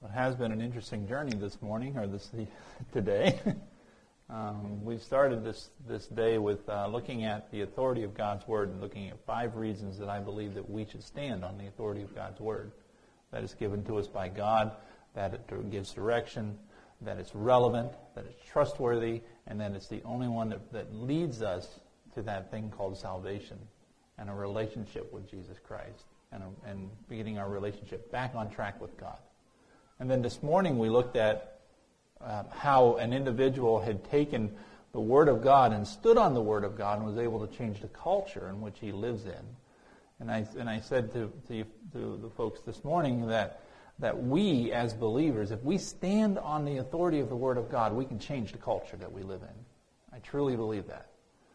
It has been an interesting journey this morning, or today. We've started this day with looking at the authority of God's Word and looking at 5 reasons that I believe that we should stand on the authority of God's Word. That is given to us by God, that it gives direction, that it's relevant, that it's trustworthy, and that it's the only one that leads us to that thing called salvation and a relationship with Jesus Christ and getting our relationship back on track with God. And then this morning we looked at how an individual had taken the Word of God and stood on the Word of God and was able to change the culture in which he lives in. And I said to the folks this morning that we as believers, if we stand on the authority of the Word of God, we can change the culture that we live in. I truly believe that.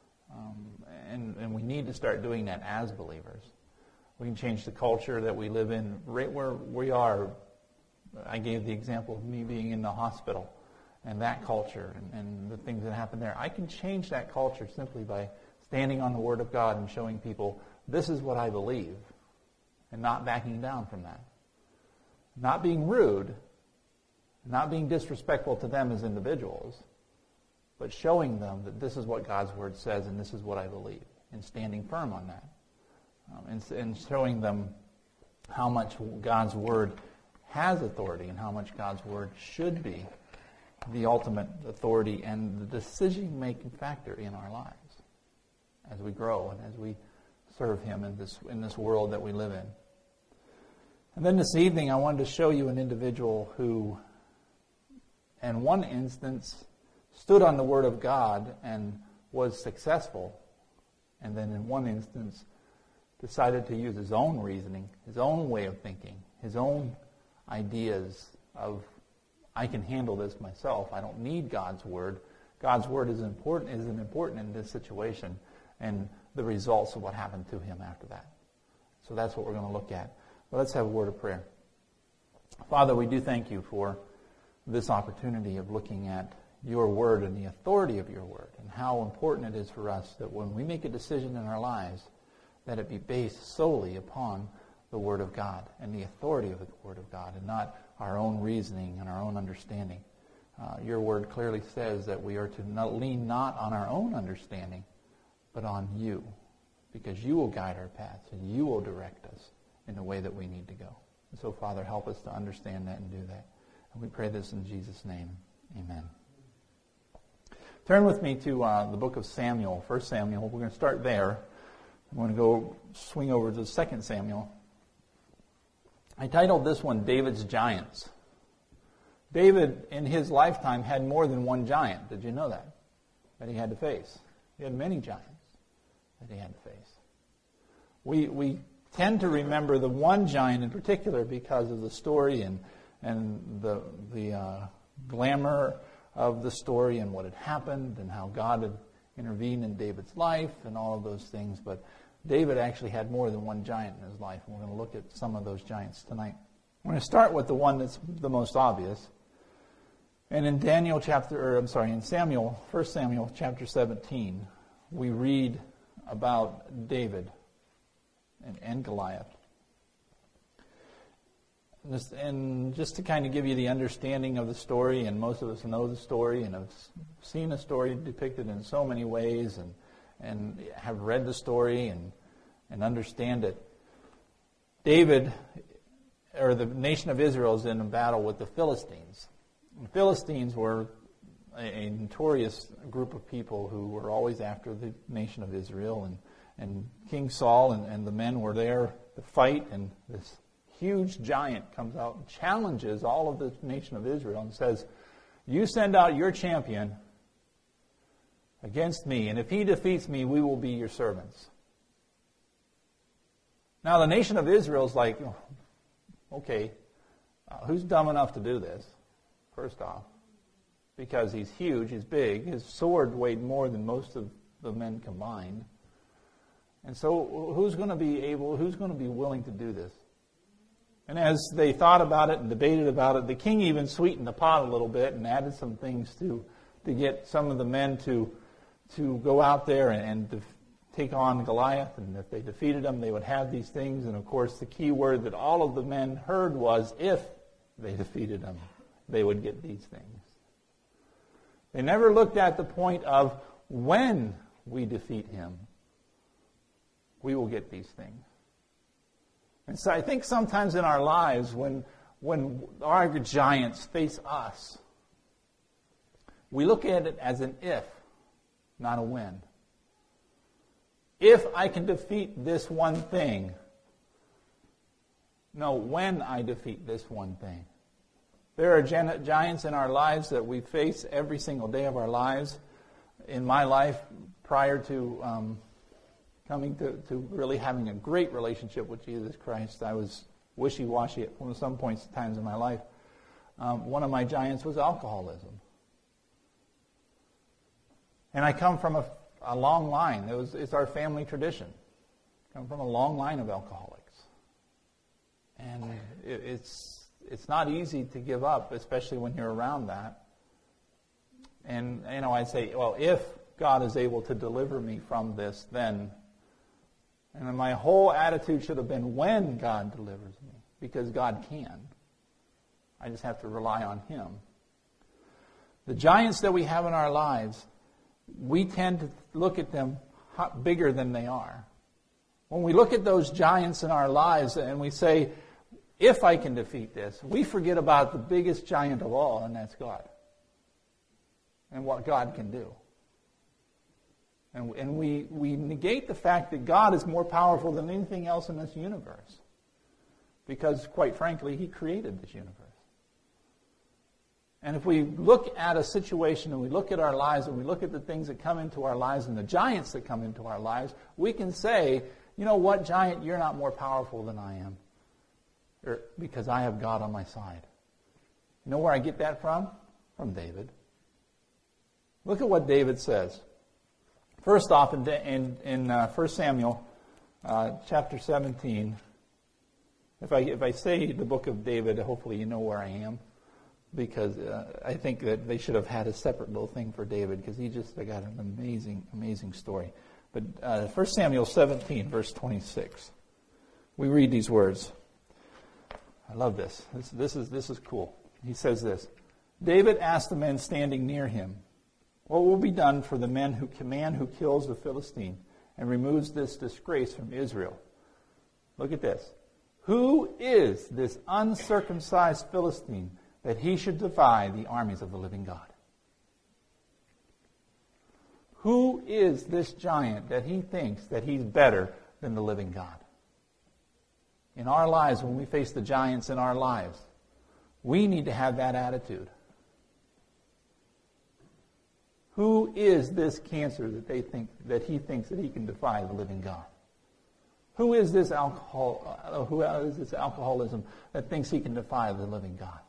And we need to start doing that as believers. We can change the culture that we live in right where we are. I gave the example of me being in the hospital and that culture and the things that happen there. I can change that culture simply by standing on the Word of God and showing people this is what I believe and not backing down from that. Not being rude, not being disrespectful to them as individuals, but showing them that this is what God's Word says and this is what I believe, and standing firm on that. And showing them how much God's Word has authority and how much God's Word should be the ultimate authority and the decision-making factor in our lives as we grow and as we serve Him in this world that we live in. And then this evening I wanted to show you an individual who, in one instance, stood on the Word of God and was successful, and then in one instance decided to use his own reasoning, his own way of thinking, his own ideas of, I can handle this myself. I don't need God's Word. God's Word isn't important in this situation, and the results of what happened to him after that. So that's what we're going to look at. But let's have a word of prayer. Father, we do thank you for this opportunity of looking at your Word and the authority of your Word and how important it is for us that when we make a decision in our lives, that it be based solely upon the Word of God and the authority of the Word of God and not our own reasoning and our own understanding. Your Word clearly says that we are to lean not on our own understanding, but on you, because you will guide our paths and you will direct us in the way that we need to go. And so, Father, help us to understand that and do that. And we pray this in Jesus' name. Amen. Turn with me to the book of Samuel, 1 Samuel. We're going to start there. I'm going to go swing over to 2 Samuel. I titled this one, David's Giants. David, in his lifetime, had more than one giant. Did you know that? That he had to face. He had many giants that he had to face. We tend to remember the one giant in particular because of the story and the glamour of the story and what had happened and how God had intervened in David's life and all of those things. But David actually had more than one giant in his life, and we're going to look at some of those giants tonight. We're going to start with the one that's the most obvious. And in Samuel, 1 Samuel chapter 17, we read about David and Goliath. And just to kind of give you the understanding of the story, and most of us know the story and have seen the story depicted in so many ways and have read the story and understand it. David, or the nation of Israel, is in a battle with the Philistines. The Philistines were a notorious group of people who were always after the nation of Israel, and King Saul and the men were there to fight, and this huge giant comes out and challenges all of the nation of Israel and says, you send out your champion against me, and if he defeats me, we will be your servants. Now the nation of Israel is like, okay, who's dumb enough to do this, first off? Because he's huge, he's big, his sword weighed more than most of the men combined. And so who's going to be willing to do this? And as they thought about it and debated about it, the king even sweetened the pot a little bit and added some things to get some of the men to go out there and to take on Goliath. And if they defeated him, they would have these things. And of course, the key word that all of the men heard was if they defeated him, they would get these things. They never looked at the point of when we defeat him, we will get these things. And so I think sometimes in our lives, when our giants face us, we look at it as an if, not a when. If I can defeat this one thing. No, when I defeat this one thing. There are giants in our lives that we face every single day of our lives. In my life, prior to coming to really having a great relationship with Jesus Christ, I was wishy-washy at some points in times in my life. One of my giants was alcoholism. And I come from a long line. It's our family tradition. I come from a long line of alcoholics. And it's not easy to give up, especially when you're around that. And, I say, well, if God is able to deliver me from this, then. And then my whole attitude should have been when God delivers me, because God can. I just have to rely on Him. The giants that we have in our lives, we tend to look at them bigger than they are. When we look at those giants in our lives and we say, if I can defeat this, we forget about the biggest giant of all, and that's God. And what God can do. And we negate the fact that God is more powerful than anything else in this universe. Because, quite frankly, He created this universe. And if we look at a situation and we look at our lives and we look at the things that come into our lives and the giants that come into our lives, we can say, you know what, giant, you're not more powerful than I am. Because I have God on my side. You know where I get that from? From David. Look at what David says. First off, in 1 Samuel chapter 17, if I say the book of David, hopefully you know where I am, because I think that they should have had a separate little thing for David, because he just got an amazing, amazing story. But 1 Samuel 17, verse 26, we read these words. I love this. This is cool. He says this. David asked the men standing near him, what will be done for the man who kills the Philistine and removes this disgrace from Israel? Look at this. Who is this uncircumcised Philistine that he should defy the armies of the living God? Who is this giant that he thinks that he's better than the living God? In our lives, when we face the giants in our lives, we need to have that attitude. Who is this cancer that he thinks that he can defy the living God? Who is this alcoholism that thinks he can defy the living God?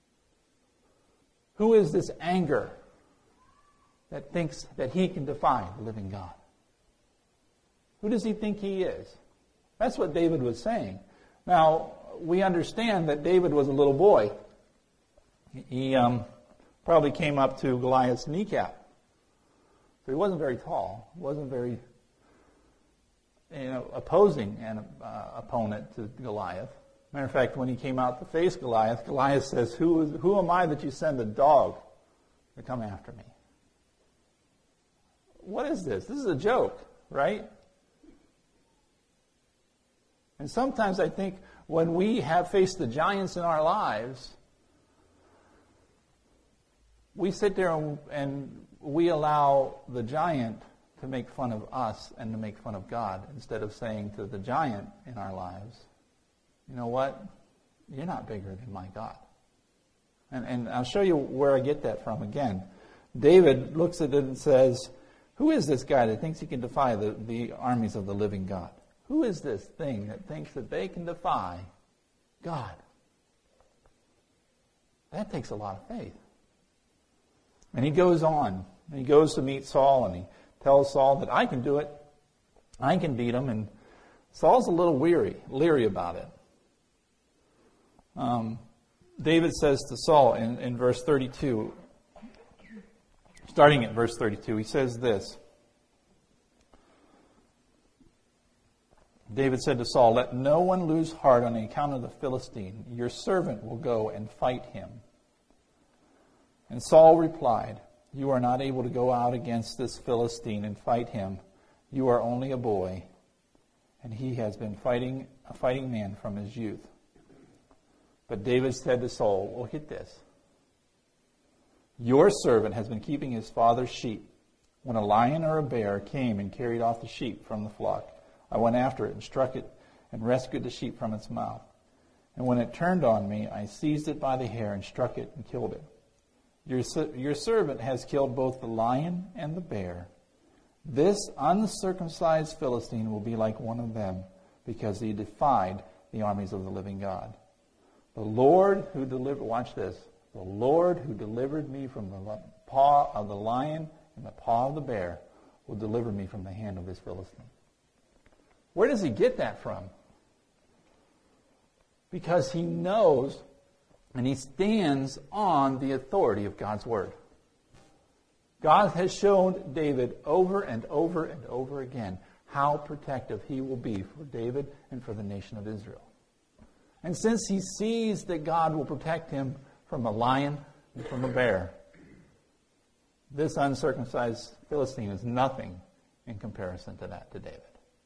Who is this anger that thinks that he can defy the living God? Who does he think he is? That's what David was saying. Now, we understand that David was a little boy. He probably came up to Goliath's kneecap. So he wasn't very tall. He wasn't very opposing an opponent to Goliath. Matter of fact, when he came out to face Goliath, Goliath says, who am I that you send a dog to come after me? What is this? This is a joke, right? And sometimes I think when we have faced the giants in our lives, we sit there and we allow the giant to make fun of us and to make fun of God, instead of saying to the giant in our lives, you know what? You're not bigger than my God. And I'll show you where I get that from again. David looks at it and says, who is this guy that thinks he can defy the armies of the living God? Who is this thing that thinks that they can defy God? That takes a lot of faith. And he goes on. And he goes to meet Saul, and he tells Saul that I can do it. I can beat him. And Saul's a little leery about it. David says to Saul in verse 32, starting at verse 32, he says this. David said to Saul, "Let no one lose heart on the account of the Philistine. Your servant will go and fight him." And Saul replied, "You are not able to go out against this Philistine and fight him. You are only a boy, and he has been a fighting man from his youth." But David said to Saul, well, get this. "Your servant has been keeping his father's sheep. When a lion or a bear came and carried off the sheep from the flock, I went after it and struck it and rescued the sheep from its mouth. And when it turned on me, I seized it by the hair and struck it and killed it. Your servant has killed both the lion and the bear. This uncircumcised Philistine will be like one of them, because he defied the armies of the living God. The Lord who delivered," watch this, "the Lord who delivered me from the paw of the lion and the paw of the bear will deliver me from the hand of this Philistine." Where does he get that from? Because he knows and he stands on the authority of God's Word. God has shown David over and over and over again how protective he will be for David and for the nation of Israel. And since he sees that God will protect him from a lion and from a bear, this uncircumcised Philistine is nothing in comparison to that to David.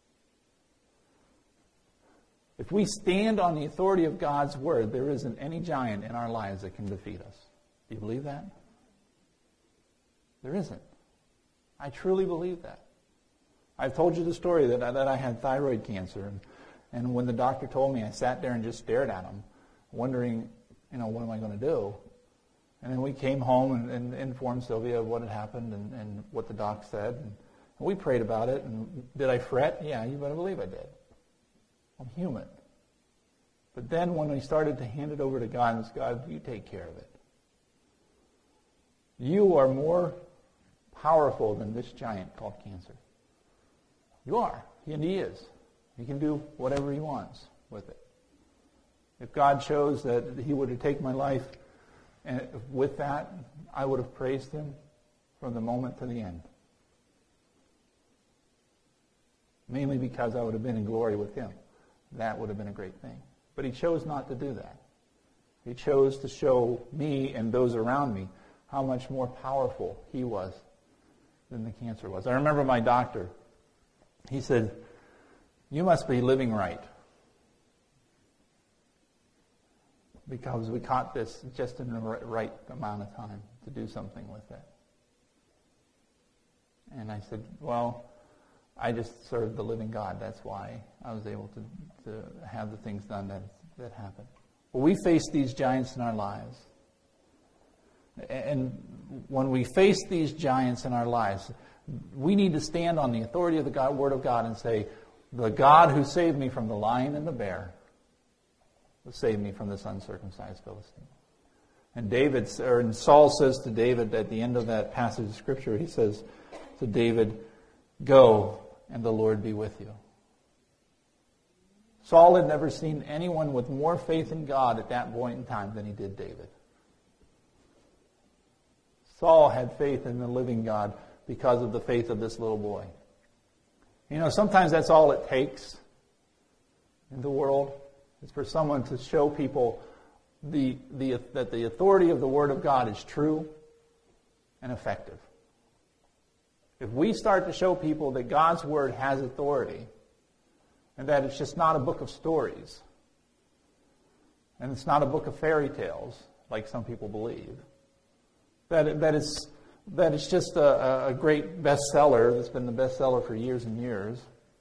If we stand on the authority of God's Word, there isn't any giant in our lives that can defeat us. Do you believe that? There isn't. I truly believe that. I've told you the story that I had thyroid cancer, and when the doctor told me, I sat there and just stared at him, wondering, what am I going to do? And then we came home and informed Sylvia of what had happened and what the doc said, and we prayed about it. And did I fret? Yeah, you better believe I did. I'm human. But then when we started to hand it over to God, and God, you take care of it. You are more powerful than this giant called cancer. You are. And he is. He can do whatever he wants with it. If God chose that he would have taken my life, and with that, I would have praised him from the moment to the end. Mainly because I would have been in glory with him. That would have been a great thing. But he chose not to do that. He chose to show me and those around me how much more powerful he was than the cancer was. I remember my doctor. He said, "You must be living right." Because we caught this just in the right amount of time to do something with it. And I said, well, I just served the living God. That's why I was able to have the things done that happened. Well, we face these giants in our lives. And when we face these giants in our lives, we need to stand on the authority of the Word of God and say, the God who saved me from the lion and the bear will save me from this uncircumcised Philistine. And Saul says to David at the end of that passage of Scripture, he says to David, "Go, and the Lord be with you." Saul had never seen anyone with more faith in God at that point in time than he did David. Saul had faith in the living God because of the faith of this little boy. Sometimes that's all it takes in the world, is for someone to show people that the authority of the Word of God is true and effective. If we start to show people that God's Word has authority, and that it's just not a book of stories, and it's not a book of fairy tales, like some people believe, that it's just a great bestseller that's been the bestseller for years and years.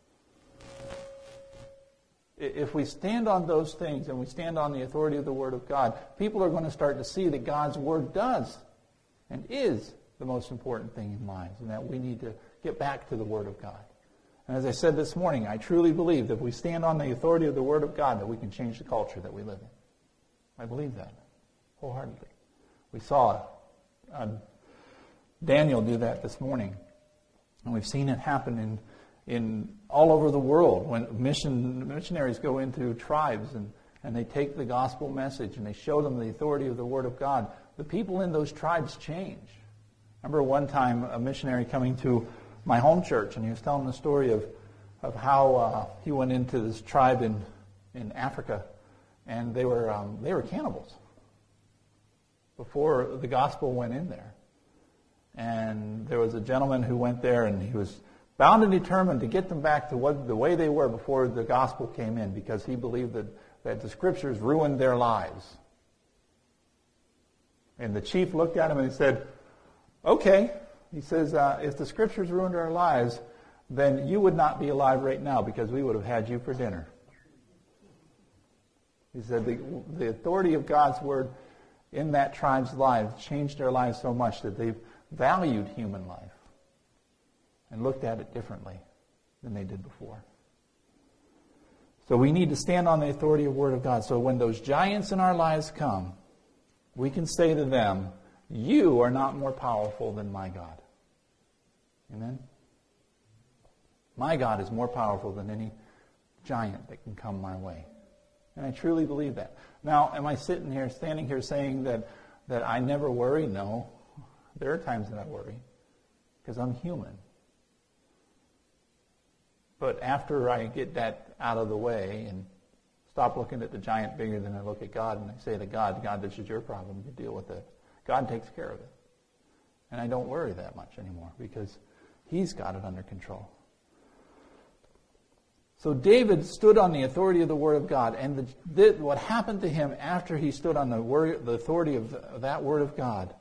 If we stand on those things and we stand on the authority of the Word of God, people are going to start to see that God's Word does and is the most important thing in lives, and that we need to get back to the Word of God. And as I said this morning, I truly believe that if we stand on the authority of the Word of God, that we can change the culture that we live in. I believe that wholeheartedly. We saw Daniel do that this morning, and we've seen it happen in all over the world when missionaries go into tribes and they take the gospel message and they show them the authority of the Word of God. The people in those tribes change. I remember one time a missionary coming to my home church, and he was telling the story of how he went into this tribe in Africa, and they were cannibals before the gospel went in there. And there was a gentleman who went there, and he was bound and determined to get them back to the way they were before the gospel came in, because he believed that the scriptures ruined their lives. And the chief looked at him and he said, okay, he says, if the scriptures ruined our lives, then you would not be alive right now, because we would have had you for dinner. He said the authority of God's word in that tribe's lives changed their lives so much that they valued human life and looked at it differently than they did before. So we need to stand on the authority of the Word of God. So when those giants in our lives come, we can say to them, you are not more powerful than my God. Amen? My God is more powerful than any giant that can come my way. And I truly believe that. Now, am I standing here saying that I never worry? No. There are times that I worry, because I'm human. But after I get that out of the way and stop looking at the giant bigger than I look at God, and I say to God, this is your problem, you deal with it. God takes care of it. And I don't worry that much anymore, because He's got it under control. So David stood on the authority of the Word of God, and what happened to him after he stood on the authority of that Word of God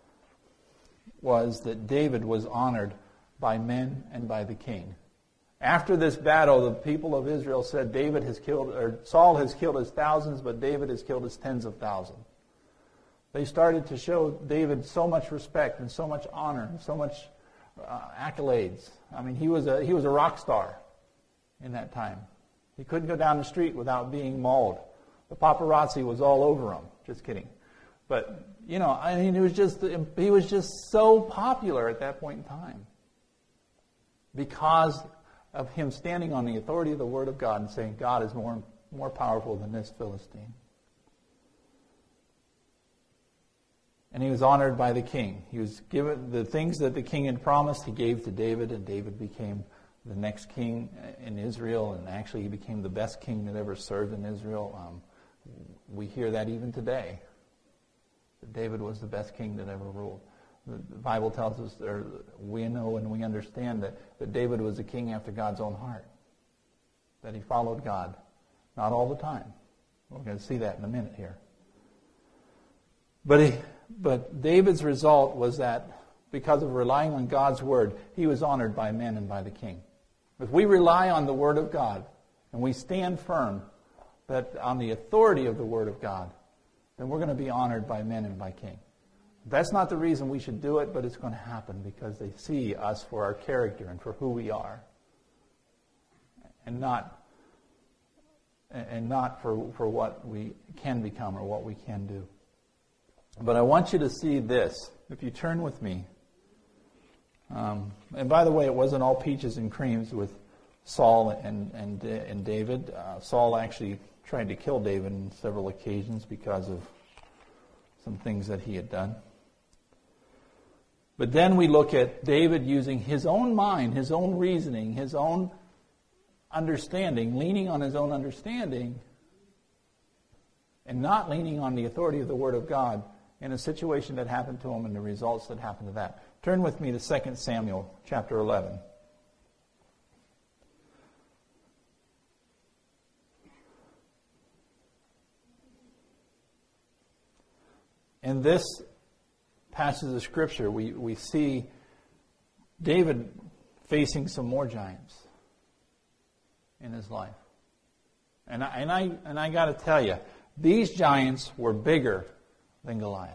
was that David was honored by men and by the king. After this battle, the people of Israel said Saul has killed his thousands, but David has killed his tens of thousands. They started to show David so much respect and so much honor and so much accolades. I mean, he was a rock star in that time. He couldn't go down the street without being mauled. The paparazzi was all over him. Just kidding. But, he was just so popular at that point in time because of him standing on the authority of the Word of God and saying, God is more powerful than this Philistine. And he was honored by the king. He was given the things that the king had promised, he gave to David, and David became the next king in Israel, and actually he became the best king that ever served in Israel. We hear that even today, that David was the best king that ever ruled. The Bible tells us, or we know and we understand that David was a king after God's own heart, that he followed God, not all the time. We're going to see that in a minute here. But David's result was that because of relying on God's Word, he was honored by men and by the king. If we rely on the Word of God and we stand firm that on the authority of the Word of God, then we're going to be honored by men and by king. That's not the reason we should do it, but it's going to happen because they see us for our character and for who we are, and not for what we can become or what we can do. But I want you to see this. If you turn with me, and by the way, it wasn't all peaches and creams with Saul and David. Saul actually tried to kill David on several occasions because of some things that he had done. But then we look at David using his own mind, his own reasoning, his own understanding, leaning on his own understanding, and not leaning on the authority of the Word of God in a situation that happened to him and the results that happened to that. Turn with me to 2 Samuel chapter 11. In this passage of Scripture, we see David facing some more giants in his life. And I got to tell you, these giants were bigger than Goliath.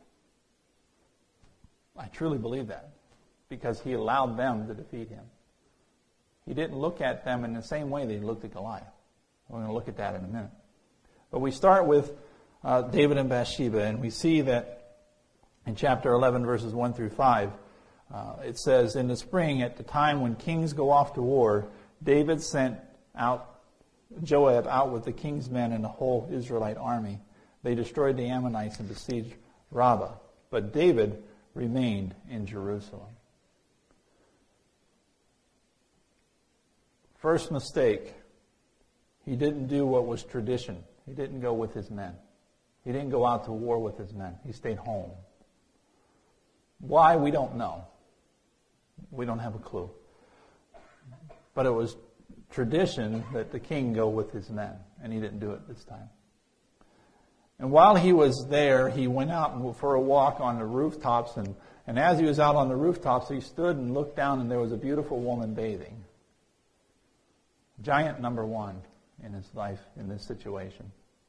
I truly believe that because he allowed them to defeat him. He didn't look at them in the same way that he looked at Goliath. We're going to look at that in a minute. But we start with David and Bathsheba, and we see that in chapter 11, verses 1 through 5, it says, in the spring, at the time when kings go off to war, David sent out Joab out with the king's men and the whole Israelite army. They destroyed the Ammonites and besieged Rabbah. But David remained in Jerusalem. First mistake, he didn't do what was tradition. He didn't go with his men. He didn't go out to war with his men. He stayed home. Why, we don't know. We don't have a clue. But it was tradition that the king go with his men, and he didn't do it this time. And while he was there, he went out for a walk on the rooftops, and as he was out on the rooftops, he stood and looked down, and there was a beautiful woman bathing. Giant number one in his life in this situation.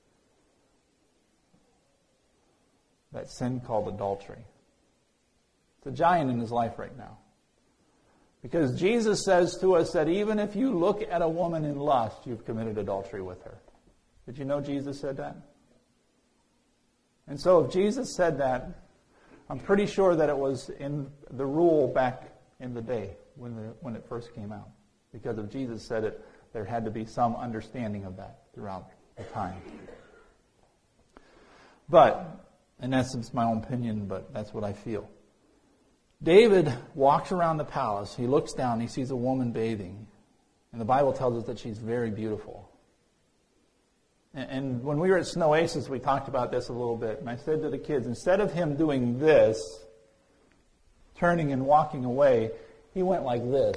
That sin called adultery. It's a giant in his life right now. Because Jesus says to us that even if you look at a woman in lust, you've committed adultery with her. Did you know Jesus said that? And so if Jesus said that, I'm pretty sure that it was in the rule back in the day when it first came out. Because if Jesus said it, there had to be some understanding of that throughout the time. But, in essence, my own opinion, but that's what I feel. David walks around the palace. He looks down. He sees a woman bathing. And the Bible tells us that she's very beautiful. And when we were at Snow Oasis, we talked about this a little bit. And I said to the kids, instead of him doing this, turning and walking away, he went like this.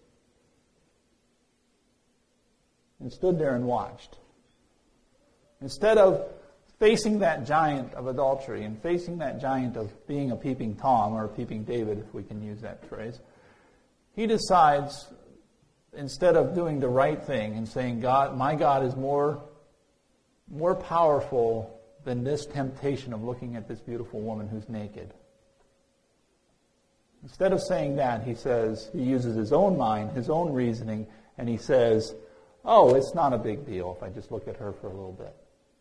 And stood there and watched. Instead of facing that giant of adultery and facing that giant of being a peeping Tom or a peeping David, if we can use that phrase, he decides, instead of doing the right thing and saying, God, my God is more powerful than this temptation of looking at this beautiful woman who's naked. Instead of saying that, he uses his own mind, his own reasoning, and he says, oh, it's not a big deal if I just look at her for a little bit.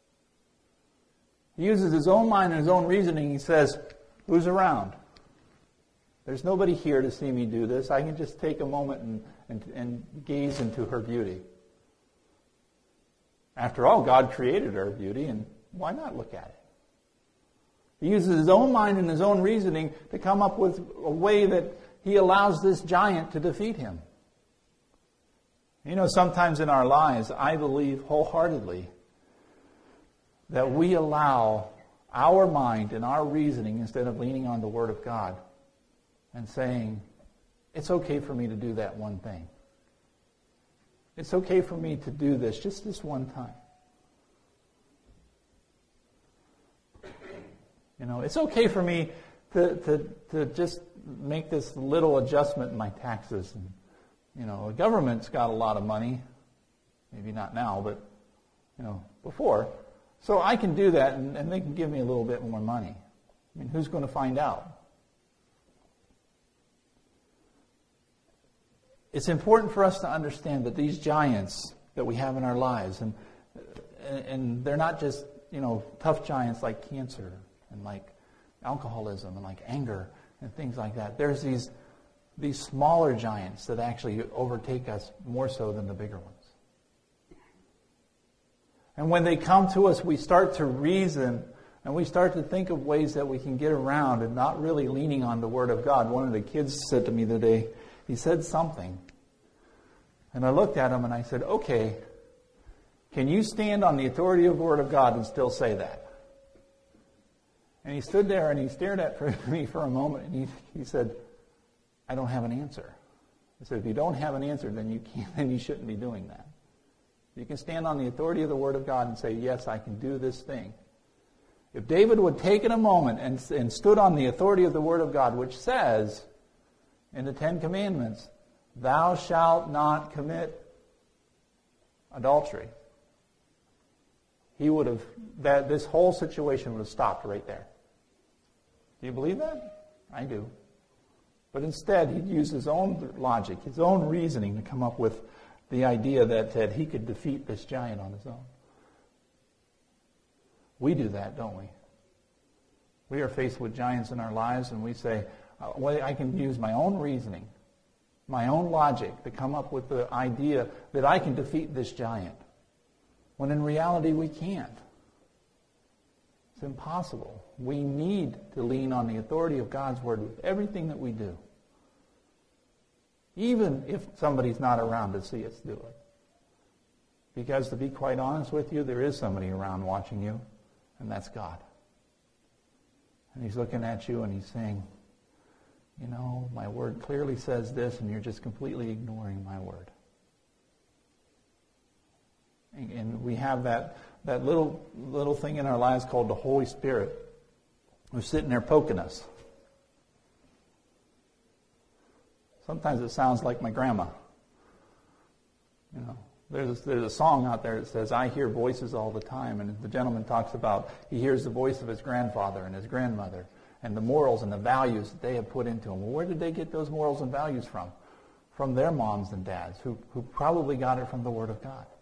He uses his own mind and his own reasoning. He says, who's around? There's nobody here to see me do this. I can just take a moment and gaze into her beauty. After all, God created her beauty, and why not look at it? He uses his own mind and his own reasoning to come up with a way that he allows this giant to defeat him. You know, sometimes in our lives, I believe wholeheartedly that we allow our mind and our reasoning, instead of leaning on the Word of God and saying, it's okay for me to do that one thing. It's okay for me to do this just this one time. You know, it's okay for me to just make this little adjustment in my taxes. And, you know, the government's got a lot of money. Maybe not now, but, you know, before. So I can do that, and they can give me a little bit more money. I mean, who's going to find out? It's important for us to understand that these giants that we have in our lives, and they're not just, you know, tough giants like cancer and like alcoholism and like anger and things like that. There's these smaller giants that actually overtake us more so than the bigger ones. And when they come to us, we start to reason and we start to think of ways that we can get around and not really leaning on the Word of God. One of the kids said to me today, he said something. And I looked at him and I said, okay, can you stand on the authority of the Word of God and still say that? And he stood there and he stared at me for a moment and he said, I don't have an answer. I said, if you don't have an answer, then you shouldn't be doing that. You can stand on the authority of the Word of God and say, yes, I can do this thing. If David would take in a moment and stood on the authority of the Word of God, which says in the Ten Commandments, thou shalt not commit adultery, this whole situation would have stopped right there. Do you believe that? I do. But instead, he'd use his own logic, his own reasoning to come up with the idea that he could defeat this giant on his own. We do that, don't we? We are faced with giants in our lives and we say, well, I can use my own reasoning, my own logic to come up with the idea that I can defeat this giant. When in reality we can't. It's impossible. We need to lean on the authority of God's Word with everything that we do. even if somebody's not around to see us do it. Because to be quite honest with you, there is somebody around watching you, and that's God. And He's looking at you and He's saying, you know, my word clearly says this, and you're just completely ignoring my word. And we have that little thing in our lives called the Holy Spirit, who's sitting there poking us. Sometimes it sounds like my grandma. You know, there's a song out there that says, I hear voices all the time. And the gentleman talks about he hears the voice of his grandfather and his grandmother and the morals and the values that they have put into him. Well, where did they get those morals and values from? From their moms and dads, who probably got it from the Word of God.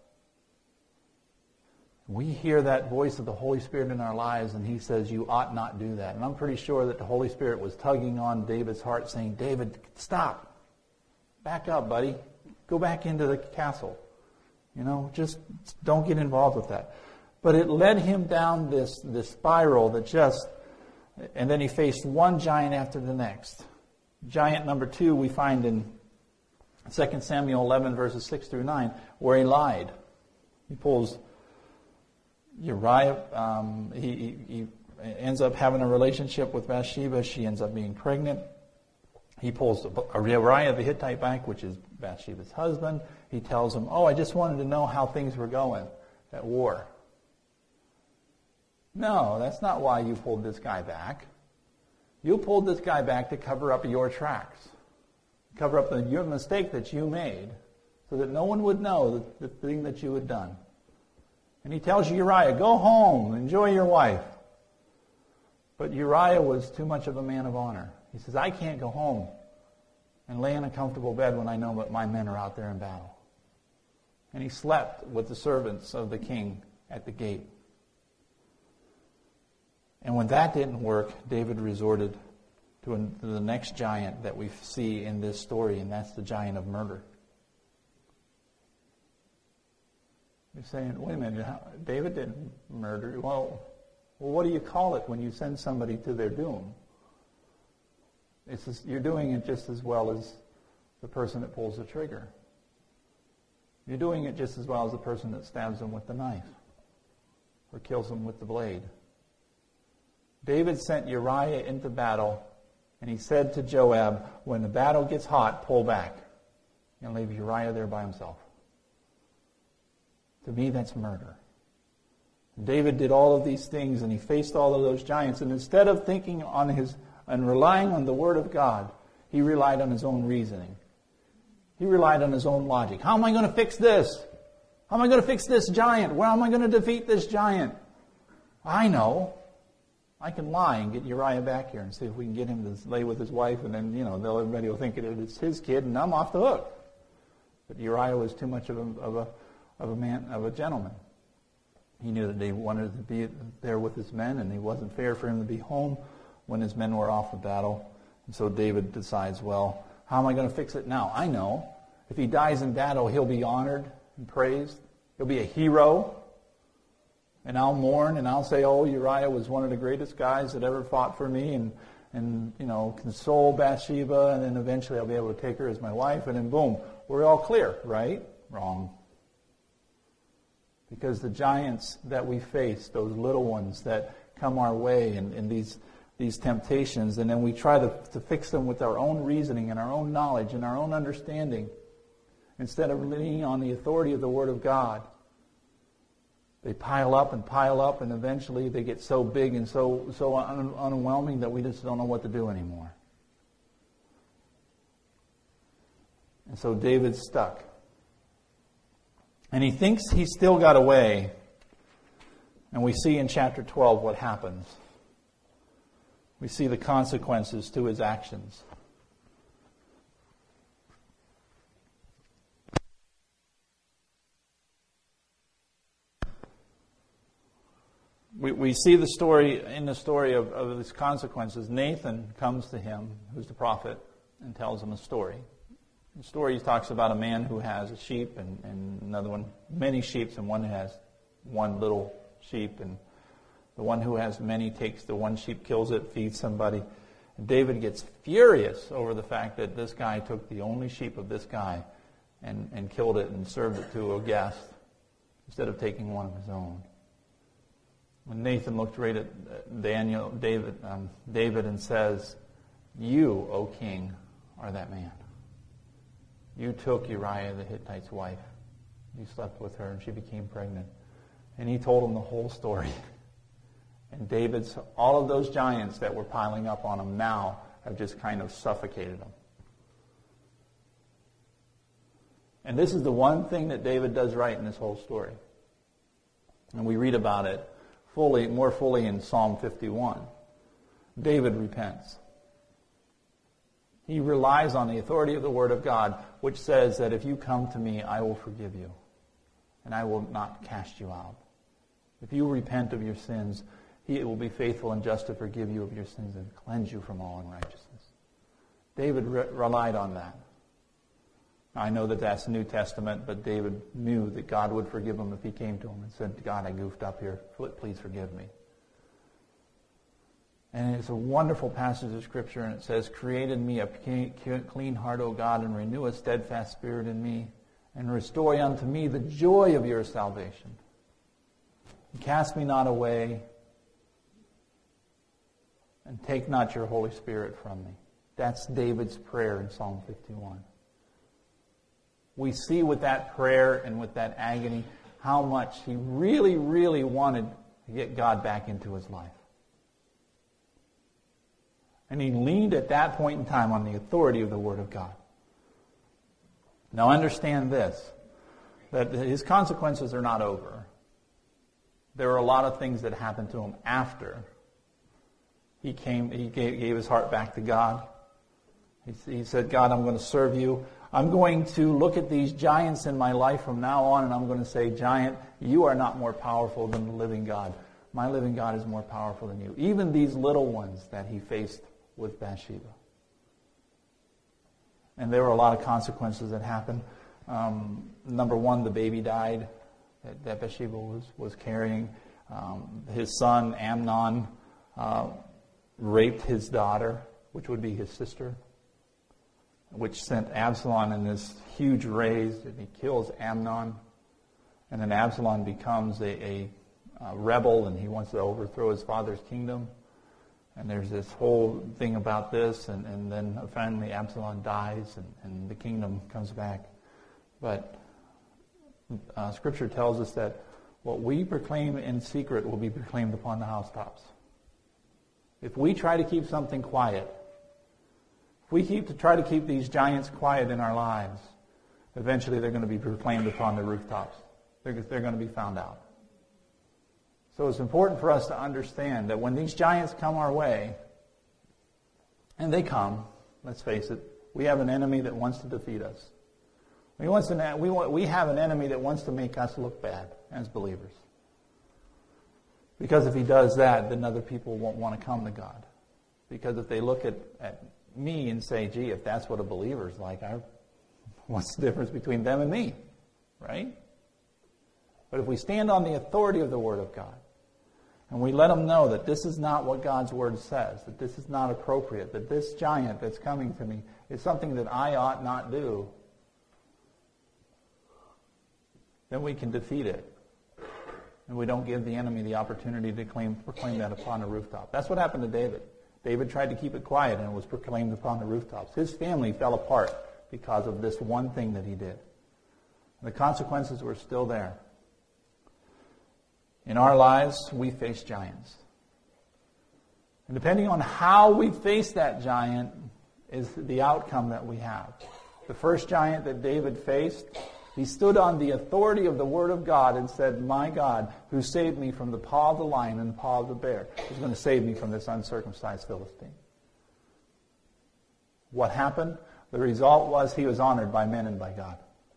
We hear that voice of the Holy Spirit in our lives, and He says, you ought not do that. And I'm pretty sure that the Holy Spirit was tugging on David's heart, saying, David, stop. Back up, buddy. Go back into the castle. You know, just don't get involved with that. But it led him down this spiral that just, and then he faced one giant after the next. Giant number 2 we find in 2 Samuel 11, verses 6 through 9, where he lied. He pulls Uriah, he ends up having a relationship with Bathsheba. She ends up being pregnant. He pulls Uriah the Hittite back, which is Bathsheba's husband. He tells him, I just wanted to know how things were going at war. No, that's not why you pulled this guy back. You pulled this guy back to cover up your tracks. Cover up your mistake that you made so that no one would know the thing that you had done. And he tells Uriah, go home, enjoy your wife. But Uriah was too much of a man of honor. He says, I can't go home and lay in a comfortable bed when I know that my men are out there in battle. And he slept with the servants of the king at the gate. And when that didn't work, David resorted to the next giant that we see in this story, and that's the giant of murder. You're saying, wait a minute, David didn't murder. Well, what do you call it when you send somebody to their doom? You're doing it just as well as the person that pulls the trigger. You're doing it just as well as the person that stabs them with the knife or kills them with the blade. David sent Uriah into battle, and he said to Joab, when the battle gets hot, pull back and leave Uriah there by himself. To me, that's murder. David did all of these things, and he faced all of those giants, and instead of thinking on and relying on the Word of God, he relied on his own reasoning. He relied on his own logic. How am I going to fix this? How am I going to fix this giant? Where am I going to defeat this giant? I know. I can lie and get Uriah back here and see if we can get him to lay with his wife, and then, everybody will think it's his kid, and I'm off the hook. But Uriah was too much of a gentleman. He knew that they wanted to be there with his men, and it wasn't fair for him to be home when his men were off the battle. And so David decides, well, how am I going to fix it now? I know. If he dies in battle, he'll be honored and praised. He'll be a hero. And I'll mourn and I'll say, Uriah was one of the greatest guys that ever fought for me, and console Bathsheba, and then eventually I'll be able to take her as my wife, and then boom, we're all clear, right? Wrong. Because the giants that we face, those little ones that come our way in these temptations, and then we try to fix them with our own reasoning and our own knowledge and our own understanding, instead of leaning on the authority of the Word of God. They pile up, and eventually they get so big and so unwhelming that we just don't know what to do anymore. And so David's stuck. And he thinks he's still got away. And we see in chapter 12 what happens. We see the consequences to his actions. We see the story of these consequences. Nathan comes to him, who's the prophet, and tells him a story. The story talks about a man who has a sheep and another one, many sheep, and one has one little sheep. And the one who has many takes the one sheep, kills it, feeds somebody. David gets furious over the fact that this guy took the only sheep of this guy and killed it and served it to a guest instead of taking one of his own. When Nathan looked right at David and says, "You, O king, are that man. You took Uriah the Hittite's wife. You slept with her and she became pregnant." And he told him the whole story. And all of those giants that were piling up on him now have just kind of suffocated him. And this is the one thing that David does right in this whole story. And we read about it more fully in Psalm 51. David repents. He relies on the authority of the Word of God, which says that if you come to me, I will forgive you, and I will not cast you out. If you repent of your sins, He will be faithful and just to forgive you of your sins and cleanse you from all unrighteousness. David relied on that. I know that that's New Testament, but David knew that God would forgive him if he came to him and said, "God, I goofed up here. Please forgive me." And it's a wonderful passage of Scripture, and it says, "Create in me a clean heart, O God, and renew a steadfast spirit in me, and restore unto me the joy of your salvation. And cast me not away, and take not your Holy Spirit from me." That's David's prayer in Psalm 51. We see with that prayer and with that agony how much he really, really wanted to get God back into his life. And he leaned at that point in time on the authority of the Word of God. Now understand this, that his consequences are not over. There are a lot of things that happened to him after he gave his heart back to God. He said, "God, I'm going to serve you. I'm going to look at these giants in my life from now on, and I'm going to say, 'Giant, you are not more powerful than the living God. My living God is more powerful than you.'" Even these little ones that he faced with Bathsheba. And there were a lot of consequences that happened. Number one, the baby died that Bathsheba was carrying. His son, Amnon, raped his daughter, which would be his sister, which sent Absalom in this huge rage, and he kills Amnon. And then Absalom becomes a rebel, and he wants to overthrow his father's kingdom. And there's this whole thing about this, and then finally Absalom dies, and the kingdom comes back. But Scripture tells us that what we proclaim in secret will be proclaimed upon the housetops. If we try to keep something quiet, if we try to keep these giants quiet in our lives, eventually they're going to be proclaimed upon the rooftops. They're going to be found out. So it's important for us to understand that when these giants come our way, and they come, let's face it, we have an enemy that wants to defeat us. We have an enemy that wants to make us look bad as believers. Because if he does that, then other people won't want to come to God. Because if they look at me and say, "Gee, if that's what a believer's like, what's the difference between them and me?" Right? But if we stand on the authority of the Word of God, and we let them know that this is not what God's Word says, that this is not appropriate, that this giant that's coming to me is something that I ought not do, then we can defeat it. And we don't give the enemy the opportunity to proclaim that upon the rooftop. That's what happened to David. David tried to keep it quiet, and it was proclaimed upon the rooftops. His family fell apart because of this one thing that he did. And the consequences were still there. In our lives, we face giants. And depending on how we face that giant is the outcome that we have. The first giant that David faced, he stood on the authority of the Word of God and said, "My God, who saved me from the paw of the lion and the paw of the bear, is going to save me from this uncircumcised Philistine." What happened? The result was he was honored by men and by God.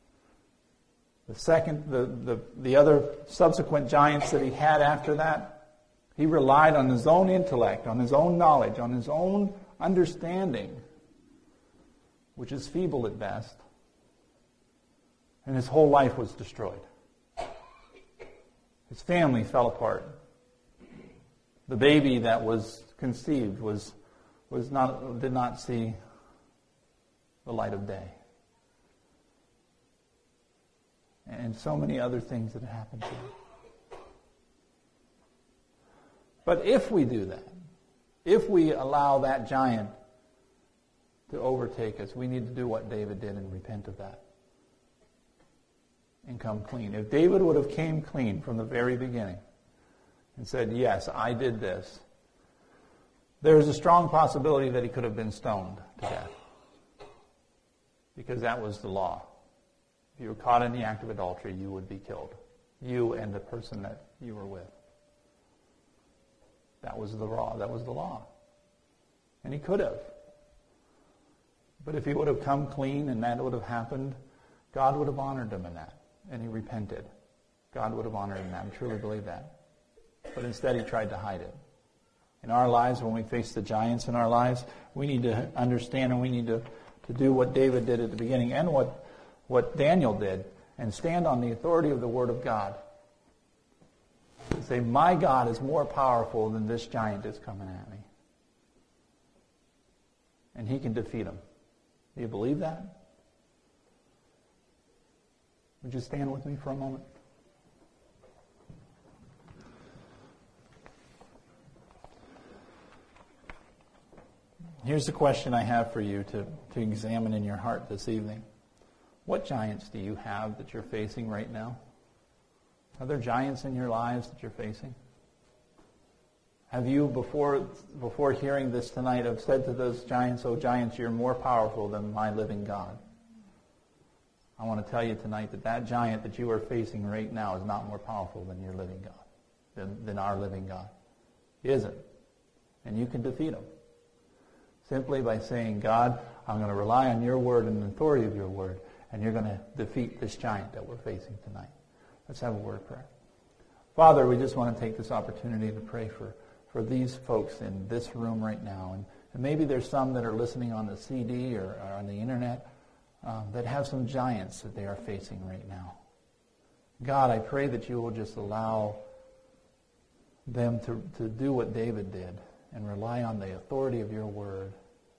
The other subsequent giants that he had after that, he relied on his own intellect, on his own knowledge, on his own understanding, which is feeble at best. And his whole life was destroyed. His family fell apart. The baby that was conceived was did not see the light of day. And so many other things that happened to him. But if we do that, if we allow that giant to overtake us, we need to do what David did and repent of that. And come clean. If David would have came clean from the very beginning and said, yes, I did this, there's a strong possibility that he could have been stoned to death. Because that was the law. If you were caught in the act of adultery, you would be killed. You and the person that you were with. That was the law. That was the law. And he could have. But if he would have come clean and that would have happened, God would have honored him in that. And he repented. God would have honored him in that. I truly believe that. But instead he tried to hide it. In our lives, when we face the giants in our lives, we need to understand and we need to do what David did at the beginning and what Daniel did, and stand on the authority of the Word of God. And say, my God is more powerful than this giant that's coming at me. And he can defeat him. Do you believe that? Would you stand with me for a moment? Here's the question I have for you to examine in your heart this evening. What giants do you have that you're facing right now? Are there giants in your lives that you're facing? Have you, before hearing this tonight, have said to those giants, oh giants, you're more powerful than my living God? I want to tell you tonight that giant that you are facing right now is not more powerful than your living God, than our living God. He isn't. And you can defeat him. Simply by saying, God, I'm going to rely on your word and the authority of your word, and you're going to defeat this giant that we're facing tonight. Let's have a word of prayer. Father, we just want to take this opportunity to pray for these folks in this room right now. And maybe there's some that are listening on the CD or on the internet that have some giants that they are facing right now. God, I pray that you will just allow them to do what David did and rely on the authority of your word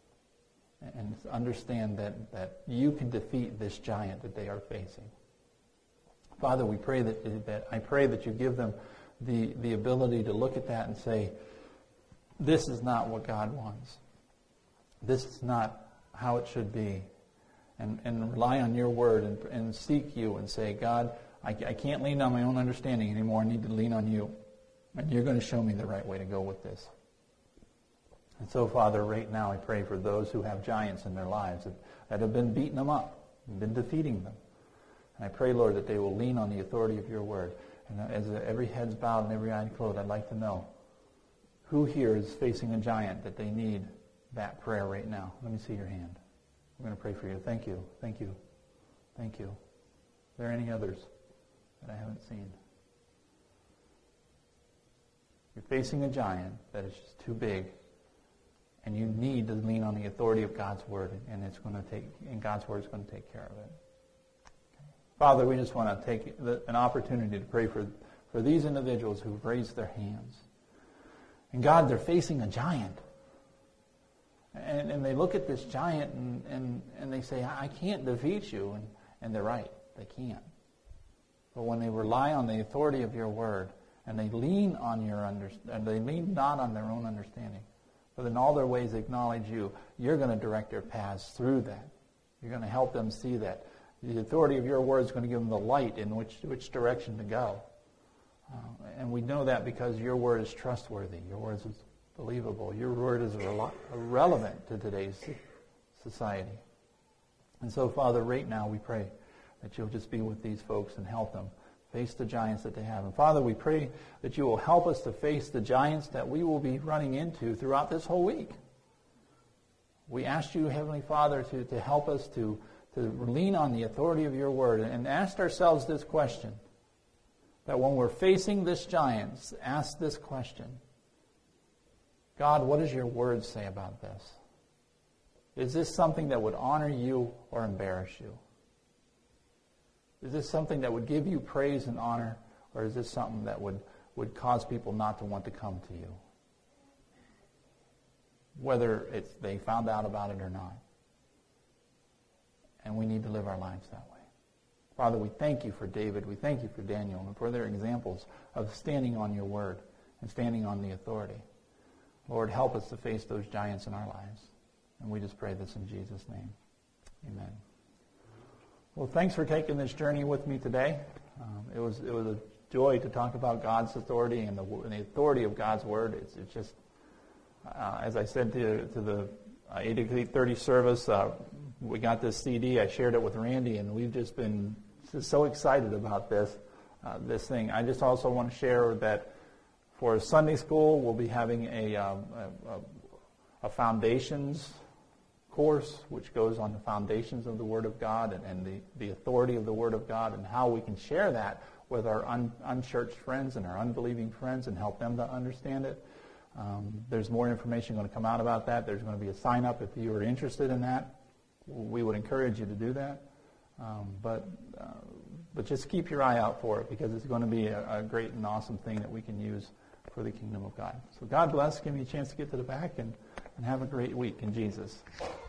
and understand that you can defeat this giant that they are facing. Father, we pray that I pray that you give them the ability to look at that and say, this is not what God wants. This is not how it should be. And rely on your word and seek you and say, God, I can't lean on my own understanding anymore. I need to lean on you. And you're going to show me the right way to go with this. And so, Father, right now I pray for those who have giants in their lives that have been beating them up, been defeating them. And I pray, Lord, that they will lean on the authority of your word. And as every head's bowed and every eye closed, I'd like to know who here is facing a giant that they need that prayer right now. Let me see your hand. I'm going to pray for you. Thank you. Thank you. Thank you. Are there any others that I haven't seen? You're facing a giant that is just too big. And you need to lean on the authority of God's word, and God's word is going to take care of it. Father, we just want to take an opportunity to pray for these individuals who've raised their hands. And God, they're facing a giant. And they look at this giant and they say, I can't defeat you. And they're right, they can't. But when they rely on the authority of your word, and they lean on they lean not on their own understanding, but in all their ways acknowledge you, you're going to direct their paths through that. You're going to help them see that. The authority of your word is going to give them the light in which direction to go. And we know that because your word is trustworthy. Your word is believable. Your word is relevant to today's society. And so, Father, right now we pray that you'll just be with these folks and help them face the giants that they have. And Father, we pray that you will help us to face the giants that we will be running into throughout this whole week. We ask you, Heavenly Father, to help us to lean on the authority of your word and ask ourselves this question, that when we're facing this giant, ask this question, God, what does your word say about this? Is this something that would honor you or embarrass you? Is this something that would give you praise and honor, or is this something that would cause people not to want to come to you? whether they found out about it or not. And we need to live our lives that way. Father, we thank you for David. We thank you for Daniel and for their examples of standing on your word and standing on the authority. Lord, help us to face those giants in our lives. And we just pray this in Jesus' name. Amen. Well, thanks for taking this journey with me today. It was a joy to talk about God's authority and the authority of God's word. It's just, as I said to the 8:30 service, we got this CD. I shared it with Randy, and we've just been so excited about this thing. I just also want to share that for Sunday school, we'll be having a foundations course, which goes on the foundations of the Word of God and the authority of the Word of God and how we can share that with our unchurched friends and our unbelieving friends and help them to understand it. There's more information going to come out about that. There's going to be a sign-up if you are interested in that. We would encourage you to do that. But just keep your eye out for it because it's going to be a great and awesome thing that we can use for the kingdom of God. So God bless. Give me a chance to get to the back and have a great week in Jesus.